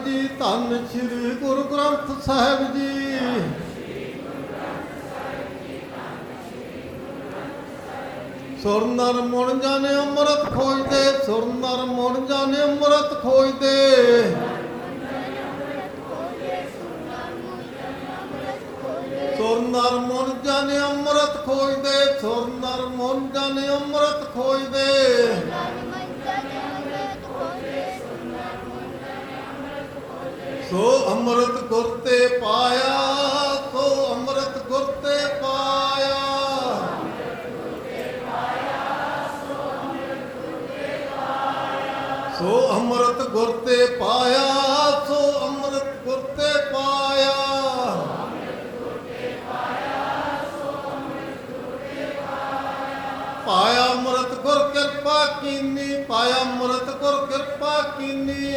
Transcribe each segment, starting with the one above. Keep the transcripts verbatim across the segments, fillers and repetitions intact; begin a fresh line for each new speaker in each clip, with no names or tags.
ਜੀ। ਧੰਨ ਸ਼੍ਰੀ ਗੁਰੂ ਗ੍ਰੰਥ ਸਾਹਿਬ ਜੀ। ਸੁਰ ਨਰ ਮੁਣ ਜਾਣੇ ਅੰਮ੍ਰਿਤ ਖੋਜਦੇ, ਸੁਰ ਨਰ ਮੁਣ ਜਾਣੇ ਅੰਮ੍ਰਿਤ ਖੋਜਦੇ। ਸੁਰ ਨਰ ਮੁਣ ਜਾਣੇ ਅੰਮ੍ਰਿਤ ਖੋਜਦੇ, ਸੁਰ ਨਰ ਮੁਣ ਜਾਣੇ ਅੰਮ੍ਰਿਤ ਖੋਜਦੇ। ਸੋ ਅੰਮ੍ਰਿਤ ਗੁਰ ਤੇ ਪਾਇਆ, ਸੋ ਅੰਮ੍ਰਿਤ ਗੁਰ ਤੇ ਪਾਇਆ। ਸੋ ਅੰਮ੍ਰਿਤ ਗੁਰ ਤੇ ਪਾਇਆ, ਸੋ ਅੰਮ੍ਰਿਤ ਗੁਰ ਤੇ ਪਾਇਆ। ਪਾਇਆ ਅੰਮ੍ਰਿਤ ਗੁਰ ਕਿਰਪਾ ਕੀਨੀ, ਪਾਇਆ ਅੰਮ੍ਰਿਤ ਗੁਰ ਕਿਰਪਾ ਕੀਨੀ।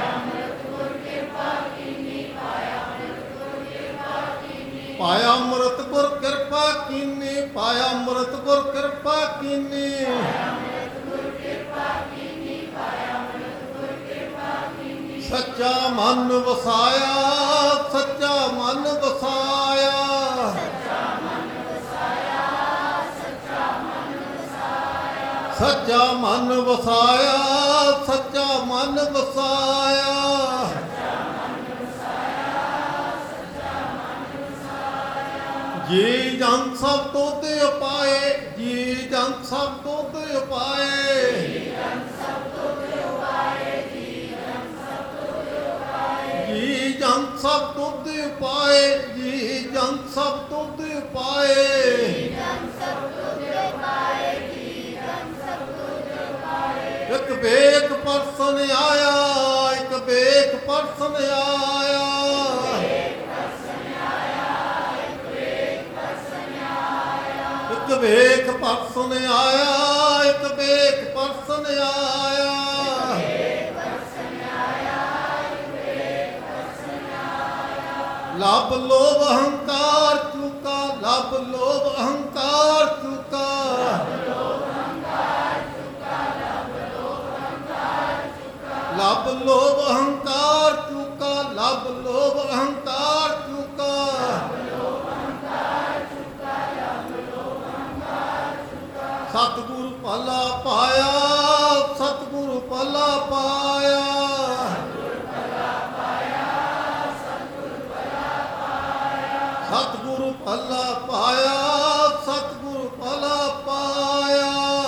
ਪਾਇਆ ਅੰਮ੍ਰਿਤ ਗੁਰ ਕਿਰਪਾ ਕੀਨੀ, ਪਾਇਆ ਅੰਮ੍ਰਿਤ ਗੁਰ ਕਿਰਪਾ ਕੀਨੀ। ਸੱਚਾ ਮਨ ਵਸਾਇਆ, ਸੱਚਾ ਮਨ ਵਸਾਇਆ। ਸੱਚਾ ਮਨ ਵਸਾਇਆ, ਸੱਚਾ ਮਨ ਵਸਾਇਆ। ਜੀ ਜਨ ਸਭ ਤੁਧ ਉਪਾਏ, ਜੀ ਜਨ ਸਭ ਤੁਧ ਉਪਾਏ। ਜੀ ਜਨ ਸਭ ਤੁਧ ਉਪਾਏ, ਜੀ ਜਨ ਸਭ ਤੁਧ ਉਪਾਏ। ਜੀ ਜਨ ਸਭ ਤੁਧ ਉਪਾਏ, ਜੀ ਜਨ ਸਭ ਤੁਧ ਉਪਾਏ। ਇੱਕ ਵੇਖ ਪਰਸਨ ਆਇਆ, ਇੱਕ ਵੇਖ ਪਰਸਨ ਆਇਆ। ਇੱਕ ਵੇਖ ਪਰਸਨ ਆਇਆ, ਇੱਕ ਵੇਖ ਪਰਸਨ ਆਇਆ। ਲੱਭ ਲੋਭ ਅਹੰਕਾਰ ਚੁਕਾ, ਲੱਭ ਲੋਭ ਅਹੰਕਾਰ ਚੁਕਾ। ਲੱਭ ਲੋਭ ਅਹੰਕਾਰ ਚੁਕਾ, ਲੱਭ ਲੋਭ ਅਹੰਕਾਰ ਚੁਕਾ। ਸਤਿਗੁਰੂ ਭਲਾ ਪਾਇਆ, ਸਤਿਗੁਰੂ ਭਲਾ ਪਾਇਆ। ਸਤਿਗੁਰੂ ਭਲਾ ਪਾਇਆ, ਸਤਿਗੁਰੂ ਭਲਾ ਪਾਇਆ।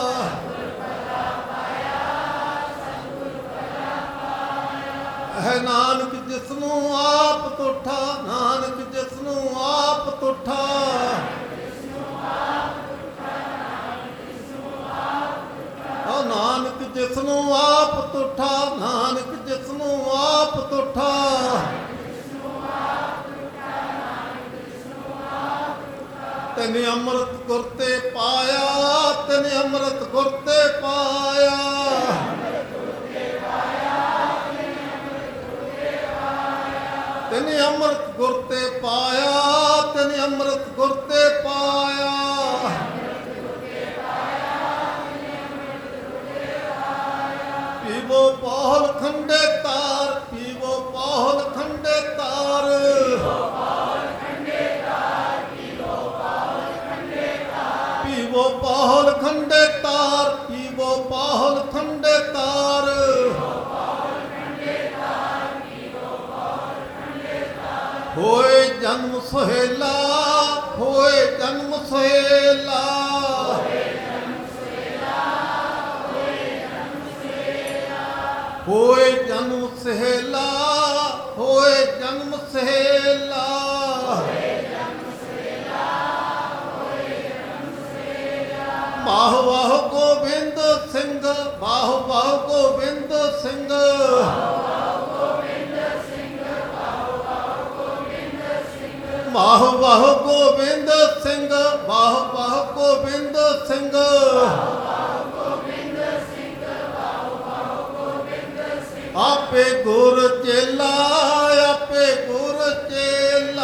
ਹੈ ਨਾਨਕ ਜਿਸਨੂੰ ਆਪ ਤੁਠਾ, ਨਾਨਕ ਜਿਸਨੂੰ ਆਪ ਤੁਠਾ। ਆ ਨਾਨਕ ਜਿਸਨੂੰ ਆਪ ਤੁਠਾ, ਨਾਨਕ ਜਿਸਨੂੰ ਆਪ ਤੁਠਾ। ਤੈਨੇ ਅੰਮ੍ਰਿਤ ਗੁਰ ਤੇ ਪਾਇਆ, ਤੈਨੇ ਅੰਮ੍ਰਿਤ ਗੁਰ ਤੇ ਪਾਇਆ। ਤੈਨੇ ਅੰਮ੍ਰਿਤ ਗੁਰ ਤੇ ਪਾਇਆ, ਤੈਨੇ ਅੰਮ੍ਰਿਤ ਗੁਰ ਤੇ ਪਾਇਆ। ਪੀਵੋ ਪਾਹਲ ਖੰਡੇ ਤਾਰ, ਪੀਵੋ ਪਾਹਲ ਖੰਡੇ ਤਾਰ। ਪੀਵੋ ਪਾਹਲ ਖੰਡੇ ਤਾਰ, ਪੀਵੋ ਪਾਹਲ ਖੰਡੇ ਤਾਰ। ਪੀਵੋ ਪਾਹਲ ਖੰਡੇ ਤਾਰ, ਪੀਵੋ ਪਾਹਲ ਖੰਡੇ ਤਾਰ। ਹੋਏ ਜਨਮ ਸੁਹੇਲਾ, ਹੋਏ ਜਨਮ ਸੁਹੇਲਾ। ਹੋਏ ਜਨਮ ਸੁਹੇਲਾ, ਹੋਏ ਜਨਮ ਸੁਹੇਲਾ। ਵਾਹ ਵਾਹ ਗੋਬਿੰਦ ਸਿੰਘ, ਵਾਹ ਵਾਹ ਗੋਬਿੰਦ ਸਿੰਘ। ਵਾਹ ਵਾਹ ਗੋਬਿੰਦ ਸਿੰਘ, ਵਾਹ ਵਾਹ ਗੋਬਿੰਦ ਸਿੰਘ। ਆਪੇ ਗੁਰ ਚੇਲਾ, ਆਪੇ ਗੁਰ ਚੇਲਾ।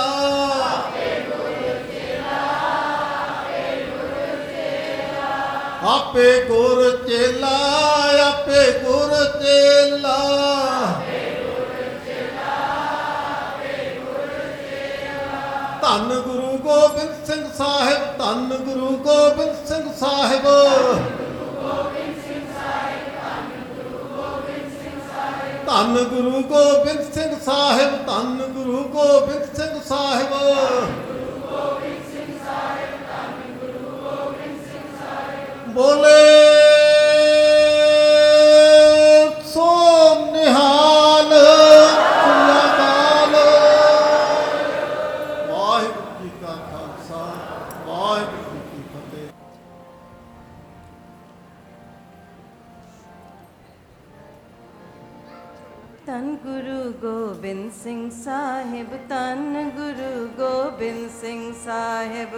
ਆਪੇ ਗੁਰ ਚੇਲਾ, ਆਪੇ ਗੁਰ ਚੇਲਾ। ਧੰਨ ਗੁਰੂ ਗੋਬਿੰਦ ਸਿੰਘ ਸਾਹਿਬ, ਧੰਨ ਗੁਰੂ ਗੋਬਿੰਦ ਸਿੰਘ ਸਾਹਿਬ। ਧੰਨ ਗੁਰੂ ਗੋਬਿੰਦ ਸਿੰਘ ਸਾਹਿਬ, ਧੰਨ ਗੁਰੂ ਗੋਬਿੰਦ ਸਿੰਘ ਸਾਹਿਬ। ਬੋਲੇ ਸੋ ਨਿਹਾਲ ਸੁਲਾਕਾਲ। ਵਾਹਿਗੁਰੂ ਜੀ ਕਾ ਖਾਲਸਾ, ਵਾਹਿਗੁਰੂ ਜੀ ਕੀ ਫਤਿਹ।
ਧੰਨ ਗੁਰੂ ਗੋਬਿੰਦ ਸਿੰਘ ਸਾਹਿਬ, ਧੰਨ ਗੁਰੂ ਗੋਬਿੰਦ ਸਿੰਘ ਸਾਹਿਬ।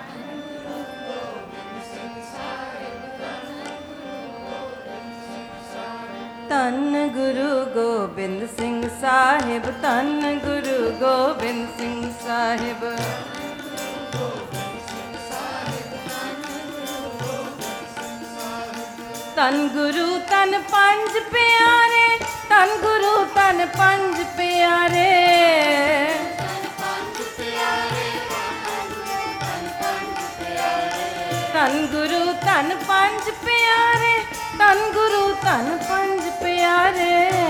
ਧੰਨ ਗੁਰੂ ਗੋਬਿੰਦ ਸਿੰਘ ਸਾਹਿਬ, ਧੰਨ ਗੁਰੂ ਗੋਬਿੰਦ ਸਿੰਘ ਸਾਹਿਬ। ਧੰਨ ਗੁਰੂ ਧੰਨ ਪੰਜ ਪਿਆਰੇ, ਧੰਨ ਗੁਰੂ ਧੰਨ ਪੰਜ ਪਿਆਰੇ। ਧੰਨ ਗੁਰੂ ਧੰਨ ਪੰਜ ਪਿਆਰੇ, ਧੰਨ ਗੁਰੂ ਧੰਨ ਪੰਜ ਪਿਆਰੇ।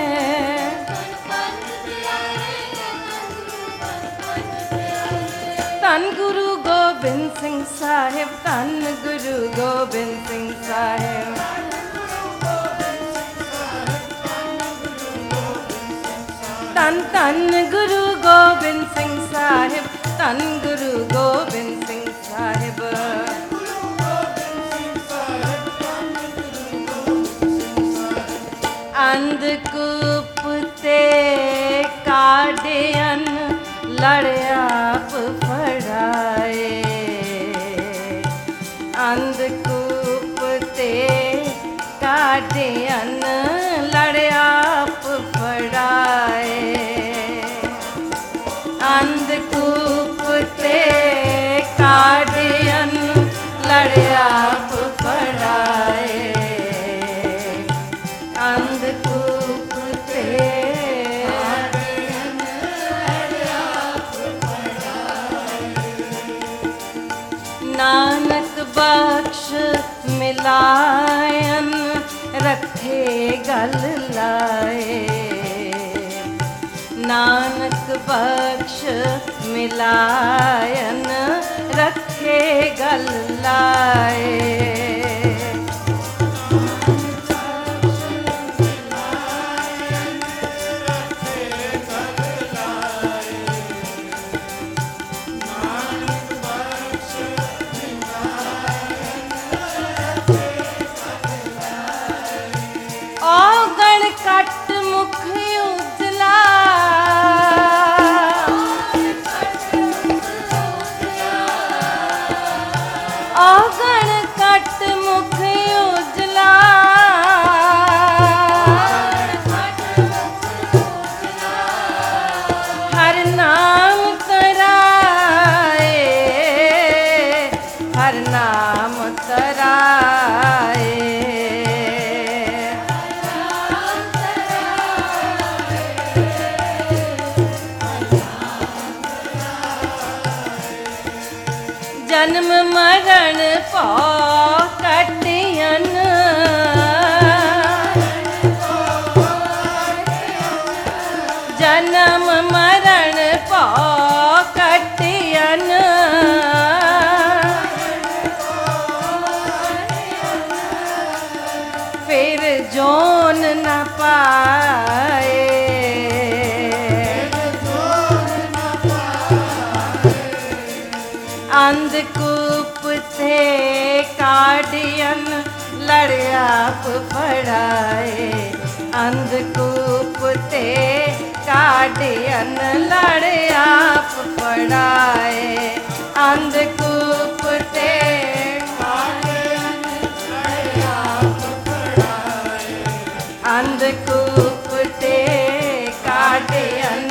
ਧੰਨ ਗੁਰੂ ਗੋਬਿੰਦ ਸਿੰਘ ਸਾਹਿਬ, ਧੰਨ ਗੁਰੂ ਗੋਬਿੰਦ ਸਿੰਘ ਸਾਹਿਬ। ਧੰਨ ਧੰਨ ਗੁਰੂ ਗੋਬਿੰਦ ਸਿੰਘ ਸਾਹਿਬ, ਧੰਨ ਗੁਰੂ ਗੋਬਿੰਦ ਸਿੰਘ ਸਾਹਿਬ। ਅੰਧਕੂਪ ਤੇ ਕਾਢਿਅਨ ਲੜਿਆਪ ਫੜਾਏ। ਅੰਧਕੂਪ ਤੇ ਕਾਢਿਅਨ ਲੜਿਆਪ ਫੜਾਏ। ਅੰਧਕੂਪ ਤੇ ਕਾਢਿਅਨ ਲੜਿਆਪ ਫੜਾਏ। ਅੰਧਕੂਪ ਤੇ ਨਾਨਕ ਬਖਸ਼ ਮਿਲਾਇਨ ਰੱਖੇ ਗਲ ਲਾਏ। ਨਾਨਕ ਬਖਸ਼ ਮਿਲਾਇਨ ਰੱਖੇ ਗਲ ਲਾਏ। ਕੱਟ ਮੁਖ ਉਜਲਾ, ਔਗਣ ਕੱਟ ਮੁਖ ਉਜਲਾ। ਹਰ ਨਾਮ ਤਰਾਏ, ਹਰ ਨਾਮ ਤਰਾਏ। ਜਨਮ ਮਰਨ ਭਉ ਕੱਟਿਅਨ, ਜਨਮ ਮਰਨ ਭਉ ਕੱਟਿਅਨ। ਫਿਰ ਜੋਨ ਨ ਪਾਏ। ਅੰਧਕੂਪ ਤੇ ਕਾਢਿਅਨ ਲੜਿਆਪ ਫੜਾਏ। ਅੰਧਕੂਪ ਤੇ ਕਾਢਿਅਨ ਲੜਿਆਪ ਫੜਾਏ। ਅੰਧਕੂਪ ਤੇ ਕਾਢਿਅਨ ਲੜਿਆਪ ਫੜਾਏ। ਅੰਧਕੂਪ ਤੇ ਕਾਢਿਅਨ।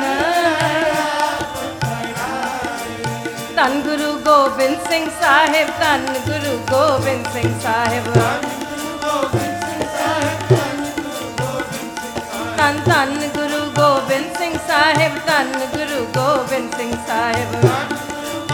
ਧੰਨ ਗੁਰੂ ਗੋਬਿੰਦ ਸਿੰਘ ਸਾਹਿਬ, ਧੰਨ ਗੁਰੂ ਗੋਬਿੰਦ ਸਿੰਘ ਸਾਹਿਬ। ਧੰਨ ਧੰਨ ਗੁਰੂ ਗੋਬਿੰਦ ਸਿੰਘ ਸਾਹਿਬ, ਧੰਨ ਗੁਰੂ ਗੋਬਿੰਦ ਸਿੰਘ ਸਾਹਿਬ।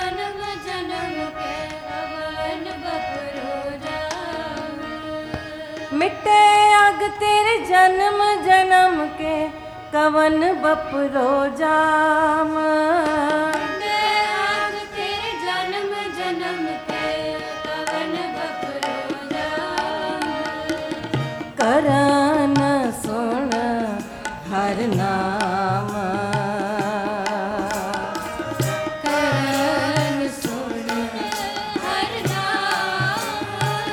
मिटे अग तेरे जन्म जन्म के कवन बपरो जाम।
मिटे अग तेरे जन्म जन्म के कवन बपरो जाम।
करन सुन हर नाम।
करन सुन हर नाम।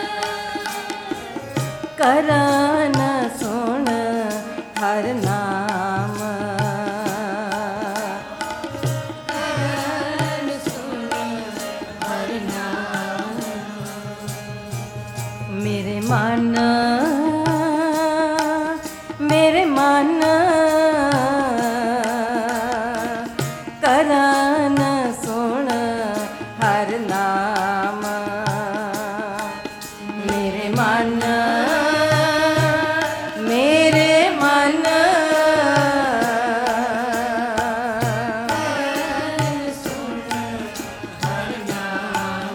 करन सुन हर नाम।
करन सुन हर नाम।
मेरे मन मेरे मन करन सुन हर नाम। मेरे मन मेरे मन
करन सुन हर नाम।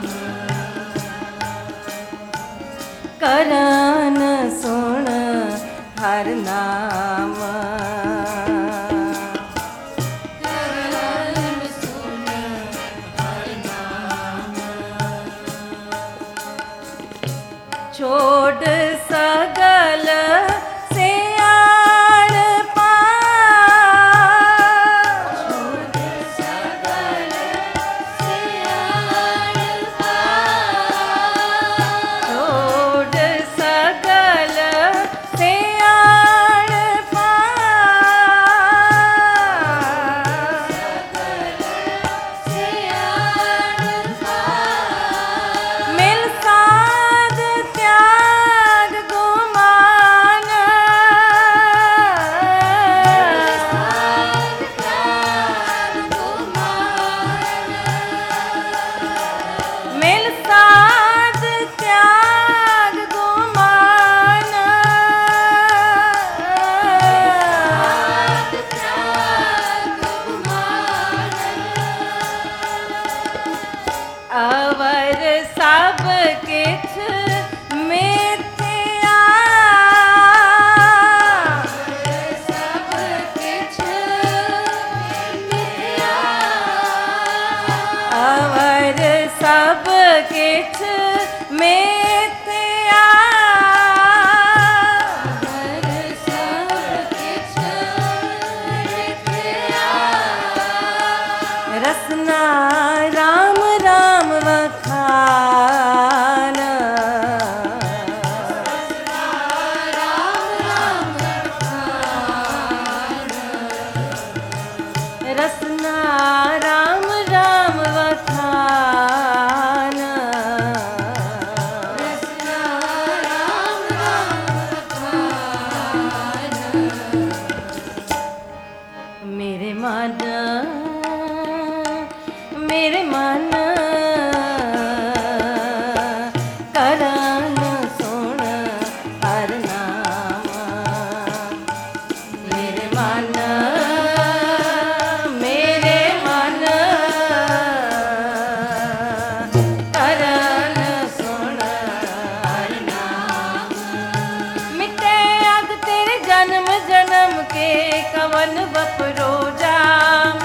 करन सुन हर नाम।
करन सुन हर नाम।
छोड़ सगल सियाण पार।
सगल सियाण पार।
छोड़ सगल सियाण पार।
सगल सियाण पार।
मिल साध त्याग गुमान।
साध त्याग गुमान।
मिल साध त्याग गुमान।
साध त्याग गुमान।
अवर सब किछ मिथ्या।
सब किछ मिथ्या।
अवर सब किछ मिथ्या।
हर सब किछ मिथ्या।
रसना राम राम वखान।
राम राम खान।
रसना राम राम वखान।
रसना राम राम खान।
मेरे मन मेरे मन करन सुन हर नाम। मेरे मन मेरे मन करन सुन हर नाम। मिटे अग तेरे जन्म जन्म के कवन बपरो जाम।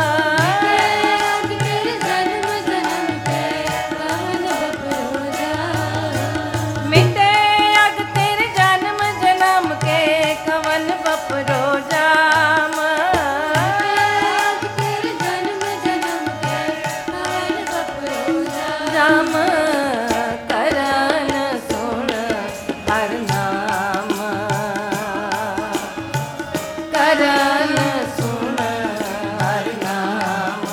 तेरे जन्म जन्म के कवन बपरो जाम।
मिटे अग तेरे जन्म जन्म के कवन बपरो जाम।
तेरे जन्म जन्म के कवन बपरो जाम।
राम करन सुन हर नाम। करन सुन हर नाम।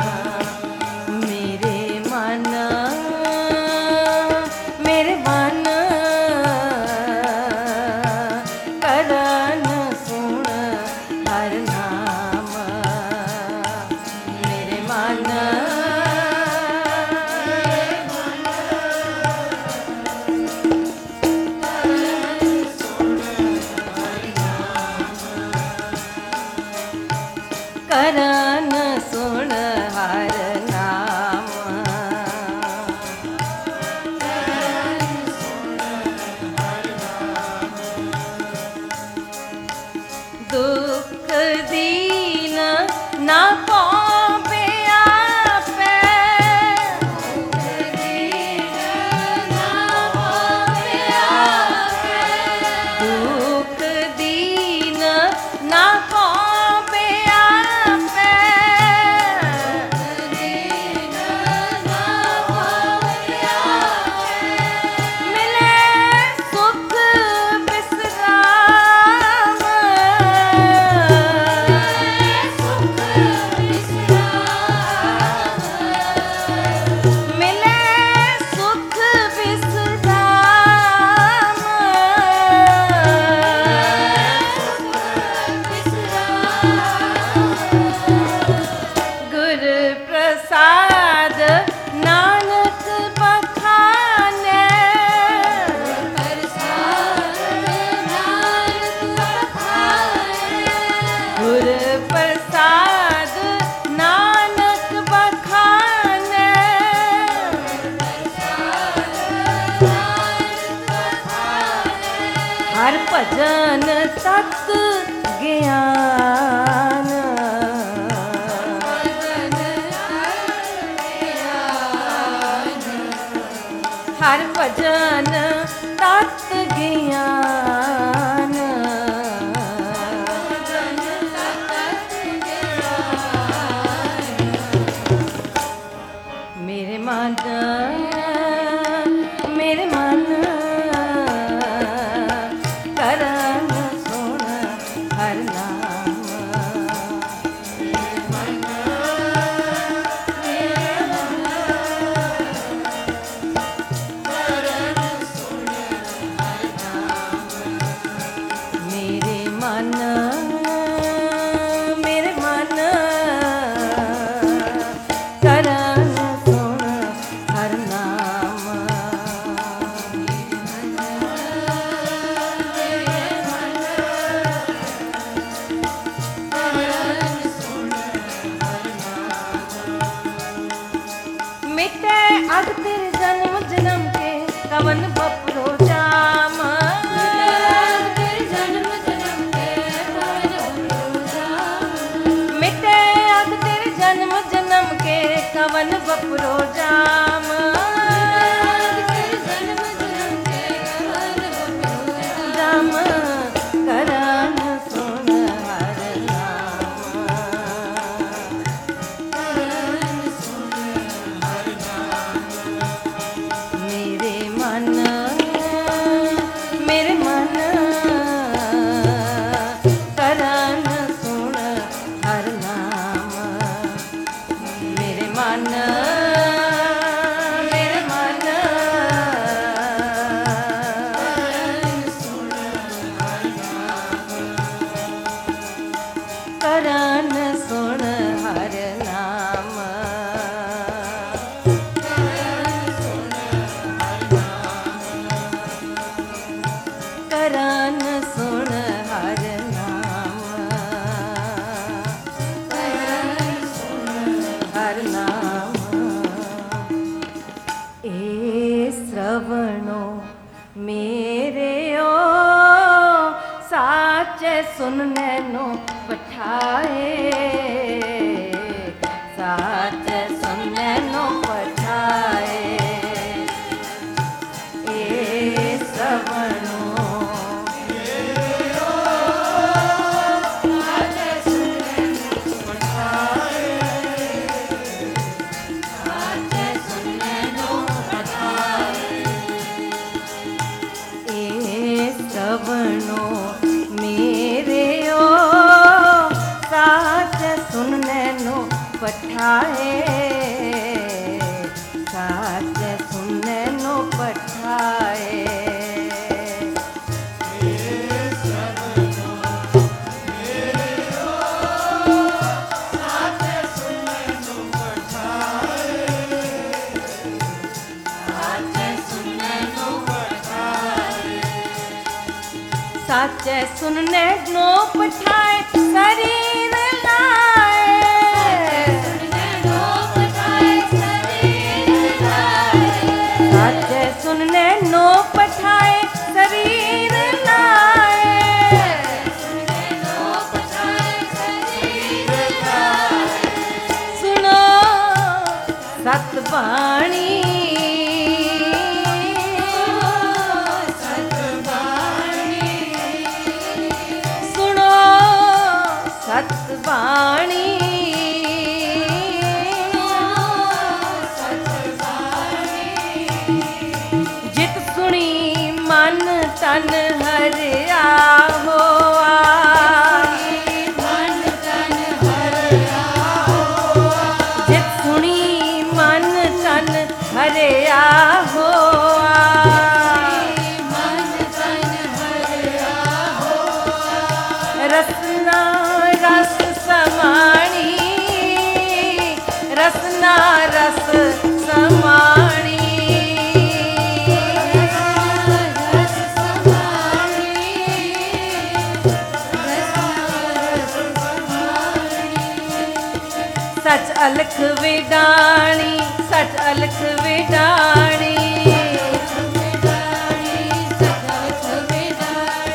मेरे मन मेरे मन करन सुन हर नाम। मेरे मन
करन
हर भजन तत ज्ञान, हर भजन तत ज्ञान, मेरे मन मेरे मन करन सुन हर नाम, मेरे मन मेरे मन करन सुन हर नाम, मिटे अग तेरे जन्म जन्म के कवन बपरो जाम, मिटे अग तेरे जन्म जन्म के कवन बपरो जाम, जाम करन सुन हर नाम, मेरे मन मेरे मन करन सुन हर नाम, मेरे मन मेरे मन करन सुन हर नाम, करन सुन हर नाम, हर नाम, ए श्रवणो मेरे ओ साचे सुनने नो पठाए, साचे सुनने नो पठाए, ए श्रवणो ए श्रवणो मेरे ओ साच सुनने नो पठाए, साच सुनने नो पठाए, साचे सुनने नो पठाए शरीर लाए, साचे सुनने नो पठाए शरीर लाए, सुनो सतबाणी, सतबाणी, जित सुनी मन तन हरिया होआ, जित सुनी मन तन हरिया होआ, रसना रस समाणी, रसना रस समाणी, सच अलख विडाणी, सच अलख विडाणी,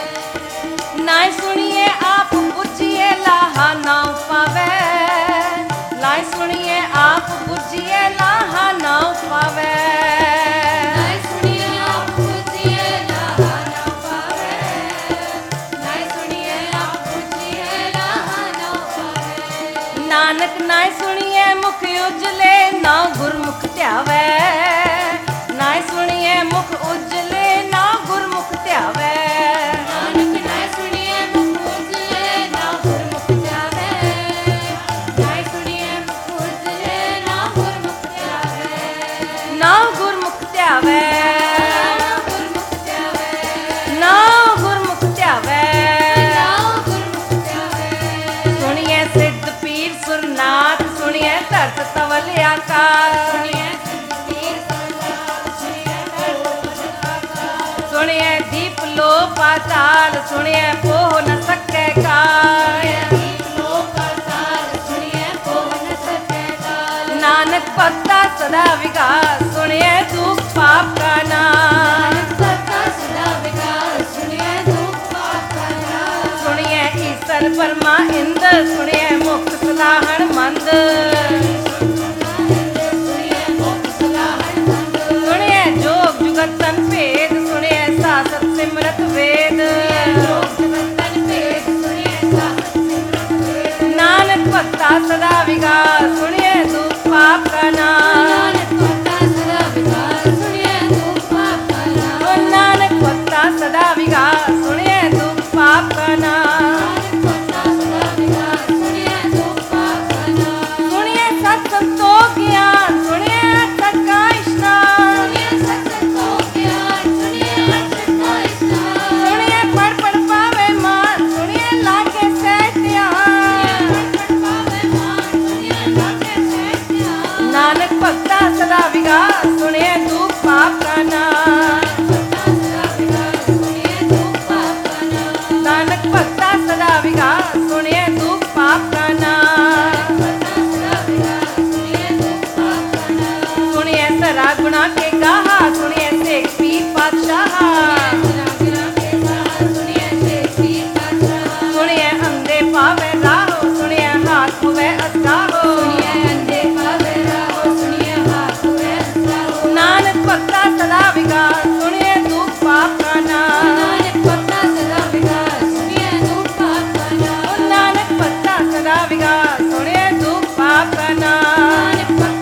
ਨਾਨਕ ਨਾਏ ਸੁਣੀਏ ਮੁਖ ਉਜਲੇ, ਨਾ ਗੁਰਮੁਖ ਧਿਆਵੈ। ਨਾਏ ਸੁਣੀਏ ਮੁਖ ਉਜਲੇ, ਨਾ ਗੁਰਮੁਖ ਧਿਆਵੈ।
ਨਾਨਕ ਨਾਏ ਸੁਣੀਏ ਮੁਖ ਉਜਲੇ, ਨਾ ਗੁਰਮੁਖ ਧਿਆਵੈ। ਨਾਏ ਸੁਣੀਏ ਮੁਖ ਉਜਲੇ, ਨਾ ਗੁਰਮੁਖ ਧਿਆਵੈ।
ਨਾ ਗੁਰਮੁਖ ਧਿਆਵੈ, ਨਾ ਗੁਰਮੁਖ ਧਿਆਵੈ। ਸੁਣੀਏ ਸਿੱਧ ਪੀਰ ਸੁਰਨਾਥ, ਸੁਣੀਏ ਧਰਤ ਤਵਲ ਆਕਾਸ਼। ਸੁਣੀਏ ਦੀਪ ਲੋ ਪਾਤਾਲ, ਸੁਣੀਏ ਪੋਹ ਨ ਸਕੈ ਕਾਲ। ਨਾਨਕ ਭਗਤਾ ਸਦਾ ਵਿਗਾਸ, ਸੁਣੀਏ ਦੁਖ ਪਾਪ ਕਾ ਨਾਮ। ਸੁਣੀਏ ਈਸਰ ਪਰਮਾ ਇੰਦ, ਸੁਣੀਏ ਮੁਖ ਸਲਾਹਣ ਮੰਦ। ਸੁਣੀਏ ਜੋਗ ਜੁਗਤਨ ਭੇਦ, ਸੁਣੀਏ ਸਾਸਤ ਸਿਮਰਤ ਵੇਦ। ਨਾਨਕ ਭਗਤਾ ਸਦਾ ਵਿਗਾਸ, ਸੁਣੀਏ ਦੁਖ ਪਾਪ ਕਾ ਨਾਮ। ਨਾਨਕ ਭਗਤਾ ਸਦਾ ਵਿਗਾਸ, ਸੁਣੀਏ ਦੁਖ ਪਾਪ ਕਾ ਨਾਮ। ਸੁਣੀਏ ਸਤ ਸੰਤੋਖ ਗਿਆਨ, ਸੁਣੀਏ ਸਤ ਕਾ ਇਸ਼ਨਾਨ। ਸੁਣੀਏ ਪੜ ਪੜ ਪਾਵੇ ਮਾਨ, ਸੁਣੀਏ ਲਾਗੇ ਸਹਿਜ ਧਿਆਨ। ਨਾਨਕ ਭਗਤਾ ਸਦਾ ਵਿਗਾਸ, ਸੁਣੀਏ ਦੁਖ ਪਾਪ ਕਾ ਨਾਮ। ਨਾਨਕ ਭਗਤਾ ਸਦਾ ਵਿਗਾਸ, ਸੁਣੀਏ ਦੁਖ ਪਾਪ ਕਾ ਨਾਮ। ਸੁਣੀਏ ਸਰਾ ਗੁਣਾ ਕੇ ਗਾਹਾ, ਸੁਣੀਏ ਸੇਖ ਪੀਰ ਪਾਤਸ਼ਾਹ। ਸੁਣੀਏ ਅੰਧੇ ਪਾਵੇ ਰਾਹੋ, ਸੁਣੀਏ ਹਾਥ ਹੋਵੇ ਅਸਰਾਹੋ। ਨਾਨਕ ਭਗਤਾ ਸਦਾ ਵਿਗਾਸ, ਸੁਣੀਏ ਦੁਖ ਪਾਪ ਕਾ ਨਾਮ। ਨਾਨਕ ਭਗਤਾ ਸਦਾ ਵਿਗਾਸ, ਸੁਣੀਏ ਦੁਖ ਪਾਪ ਕਾ ਨਾਮ।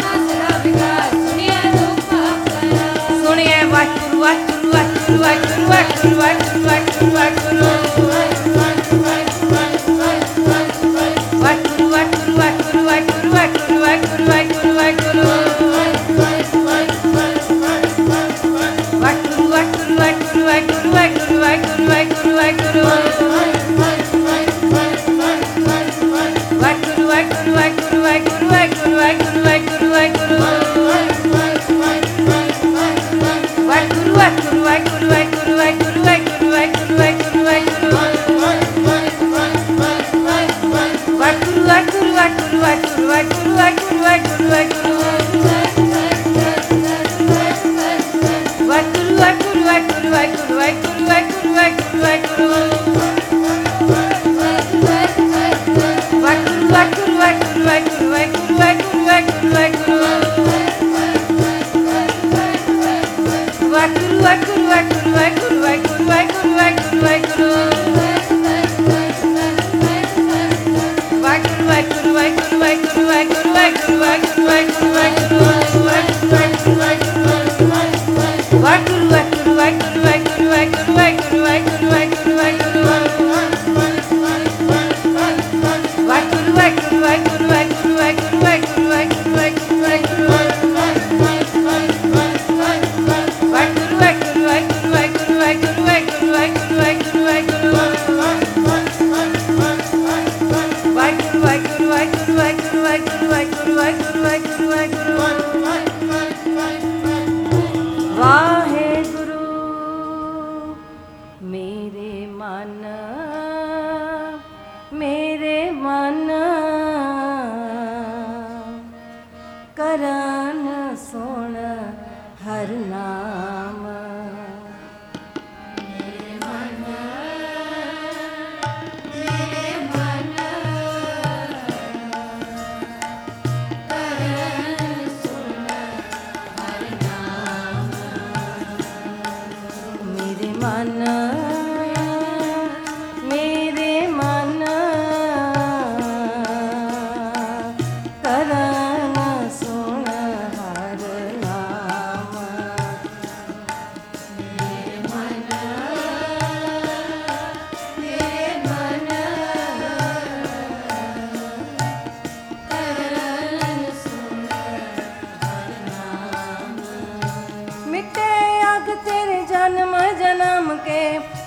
ਸੁਣੀਏ ਵਾਹਿਗੁਰੂ ਵਾਹਿਗੁਰੂ ਵਾਹਿਗੁਰੂ ਵਾਹਿਗੁਰੂ ਵਾਹਿਗੁਰੂ ਵਾਹਿਗੁਰੂ ਵਾਹਿਗੁਰੂ ਵਾਹਿਗੁਰੂ। ਵਾਹਿਗੁਰੂ ਵਾਹਿਗੁਰੂ ਵਾਹਿਗੁਰੂ ਵਾਹਿਗੁਰੂ ਵਾਹਿਗੁਰੂ ਵਾਹਿਗੁਰੂ ਵਾਹਿਗੁਰੂ ਵਾਹਿਗੁਰੂ। ਵਾਹਿਗੁਰੂ ਵਾਹਿਗੁਰੂ ਵਾਹਿਗੁਰੂ ਵਾਹਿਗੁਰੂ ਵਾਹਿਗੁਰੂ ਵਾਹਿਗੁਰੂ ਵਾਹਿਗੁਰੂ ਵਾਹਿਗੁਰੂ। ਵਾਹਿਗੁਰੂ ਵਾਹਿਗੁਰੂ ਵਾਹਿਗੁਰੂ ਵਾਹਿਗੁਰੂ ਵਾਹਿਗੁਰੂ ਵਾਹਿਗੁਰੂ ਵਾਹਿਗੁਰੂ ਵਾਹਿਗੁਰੂ। ਵਾਹਿਗੁਰੂ ਵਾਹਿਗੁਰੂ ਵਾਹਿਗੁਰੂ ਵਾਹਿਗੁਰੂ ਵਾਹਿਗੁਰੂ ਵਾਹਿਗੁਰੂ ਵਾਹਿਗੁਰੂ ਵਾਹਿਗੁਰੂ ਵਾਹਿਗੁਰੂ। ਵਾਹਿਗੁਰੂ ਵਾਹਿਗੁਰੂ ਵਾਹਿਗੁਰੂ ਵਾਹਿਗੁਰੂ ਵਾਹਿਗੁਰੂ ਵਾਹਿਗੁਰੂ ਵਾਹਿਗੁਰੂ ਵਾਹਿਗੁਰੂ। ਵਾਹਿਗੁਰੂ ਵਾਹਿਗੁਰੂ ਵਾਹਿਗੁਰੂ ਵਾਹਿਗੁਰੂ ਵਾਹਿਗੁਰੂ ਵਾਹਿਗੁਰੂ ਵਾਹਿਗੁਰੂ ਵਾਹਿਗੁਰੂ। ਵਾਹਿਗੁਰੂ ਵਾਹਿਗੁਰੂ ਵਾਹਿਗੁਰੂ ਵਾਹਿਗੁਰੂ ਵਾਹਿਗੁਰੂ ਵਾਹਿਗੁਰੂ ਵਾਹਿਗੁਰੂ ਵਾਹਿਗੁਰੂ। ਵਾਹਿਗੁਰੂ ਵਾਹਿਗੁਰੂ ਵਾਹਿਗੁਰੂ ਵਾਹਿਗੁਰੂ ਵਾਹਿਗੁਰੂ ਵਾਹਿਗੁਰੂ ਵਾਹਿਗੁਰੂ ਵਾਹਿਗੁਰੂ। ਵਾਹਿਗੁਰੂ ਵਾਹਿਗੁਰੂ ਵਾਹਿਗੁਰੂ ਵਾਹਿਗੁਰੂ ਵਾਹਿਗੁਰੂ ਵਾਹਿਗੁਰੂ ਵਾਹਿਗੁਰੂ ਵਾਹਿਗੁਰੂ ਵਾਹਿਗੁਰੂ। ਵਾਹਿਗੁਰੂ ਵਾਹਿਗੁਰੂ ਵਾਹਿਗੁਰੂ ਵਾਹਿਗੁਰੂ ਵਾਹਿਗੁਰੂ ਵਾਹਿਗੁਰੂ ਵਾਹਿਗੁਰੂ ਵਾਹਿਗੁਰੂ ਵਾਹਿਗੁਰੂ। ਵਾਹਿਗੁਰੂ ਵਾਹਿਗੁਰੂ ਵਾਹਿਗੁਰੂ ਵਾਹਿਗੁਰੂ ਵਾਹਿਗੁਰੂ ਵਾਹਿਗੁਰੂ ਵਾਹਿਗੁਰੂ ਵਾਹਿਗੁਰੂ ਵਾਹਿਗੁਰੂ। ਵਾਹਿਗੁਰੂ ਵਾਹਿਗੁਰੂ ਵਾਹਿਗੁਰੂ ਵਾਹਿਗੁਰੂ ਵਾਹਿਗੁਰੂ ਵਾਹਿਗੁਰੂ ਵਾਹਿਗੁਰੂ ਵਾਹਿਗੁਰੂ ਵਾਹਿਗੁਰੂ। ਵਾਹਿਗੁਰੂ ਵਾਹਿਗੁਰੂ ਵਾਹਿਗੁਰੂ ਵਾਹਿਗੁਰੂ ਵਾਹਿਗੁਰੂ ਵਾਹਿਗੁਰੂ ਵਾਹਿਗੁਰੂ ਵਾਹਿਗੁਰੂ ਵਾਹਿਗੁਰੂ। ਵਾਹਿਗੁਰੂ ਮੇਰੇ ਮਨ ਮੇਰੇ ਮਨ ਕਰਨ ਸੁਣ ਹਰ ਨਾਮ। ਮੇਰੇ ਮਨ ਮੇਰੇ ਮਨ ਕਰਨ ਸੁਣ ਹਰ ਨਾਮ। ਮੇਰੇ ਮਨ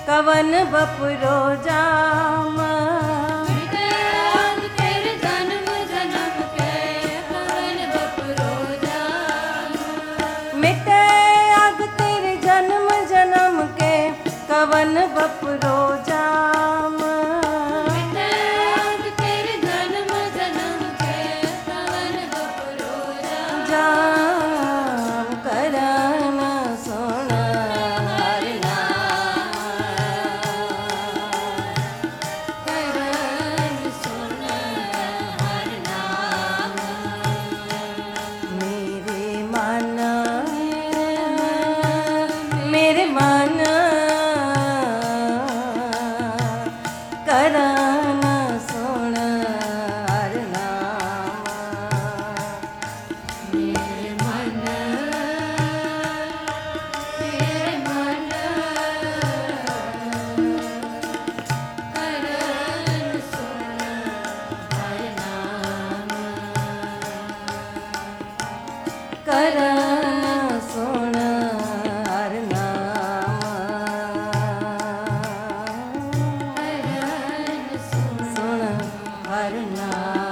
कवन बपुरो जाम
मिटे आग तेरे जन्म जन्म के कवन बपुरो जाम
मिटे आग तेरे जन्म जन्म के कवन बपुरो जाम
मिटे आग तेरे जन्म जन्म के कवन बपुरो जाम
जाम करन सुन हर नाम
करन सुन हर नाम
मेरे मन मेरे मन करन सुन हर नाम
मेरे मन तेरे मन करन सुन हर नाम
करन सुन हर नाम
करन सुन
सुन हर नाम